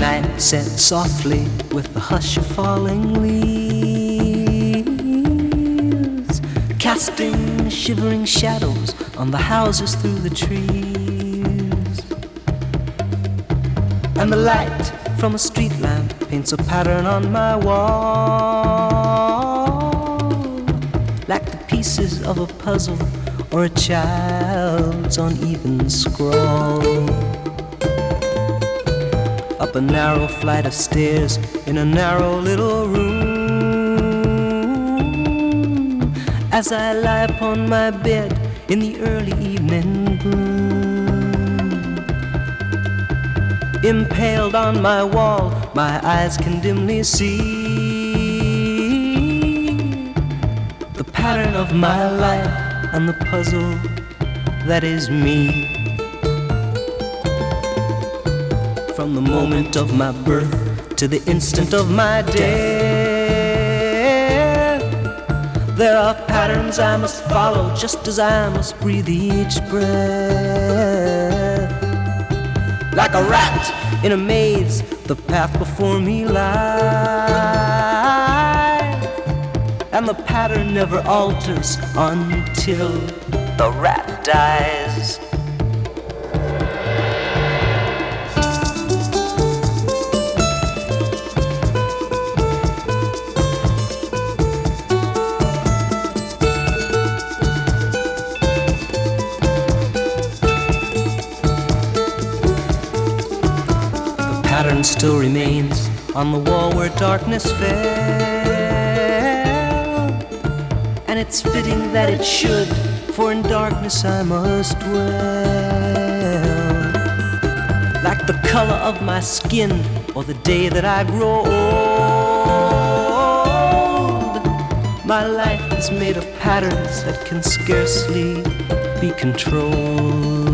night set softly with the hush of falling leaves, casting shivering shadows on the houses through the trees. And the light from a street lamp paints a pattern on my wall, like the pieces of a puzzle or a child's uneven scrawl. Up a narrow flight of stairs in a narrow little room, as I lie upon my bed in the early evening gloom. Impaled on my wall, my eyes can dimly see the pattern of my life and the puzzle that is me. From the moment of my birth to the instant of my death, there are patterns I must follow, just as I must breathe each breath. Like a rat in a maze, the path before me lies, and the pattern never alters until the rat dies. Pattern still remains on the wall where darkness fell, and it's fitting that it should, for in darkness I must dwell. Like the color of my skin or the day that I grow old, my life is made of patterns that can scarcely be controlled.